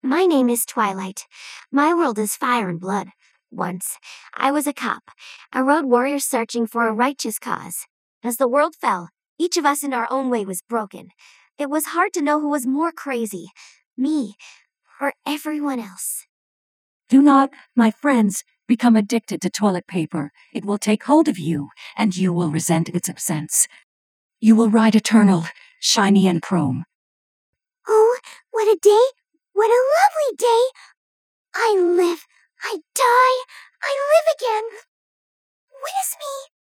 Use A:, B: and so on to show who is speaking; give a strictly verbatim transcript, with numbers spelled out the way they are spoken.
A: My name is Twilight. My world is fire and blood. Once, I was a cop, a road warrior searching for a righteous cause. As the world fell, each of us in our own way was broken. It was hard to know who was more crazy, me or everyone else.
B: Do not, my friends, become addicted to toilet paper. It will take hold of you, and you will resent its absence. You will ride eternal, shiny and chrome.
A: Oh, what a day! What a lovely day! I live, I die, I live again. What is me?